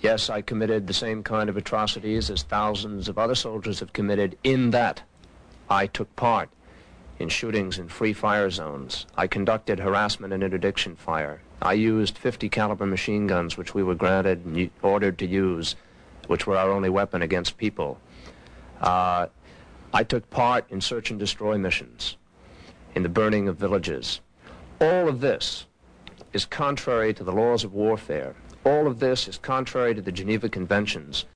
Yes, I committed the same kind of atrocities as thousands of other soldiers have committed, in that I took part in shootings in free fire zones. I conducted harassment and interdiction fire. I used 50 caliber machine guns, which we were granted and ordered to use, which were our only weapon against people. I took part in search and destroy missions, in the burning of villages. All of this is contrary to the laws of warfare. All of this is contrary to the Geneva Conventions.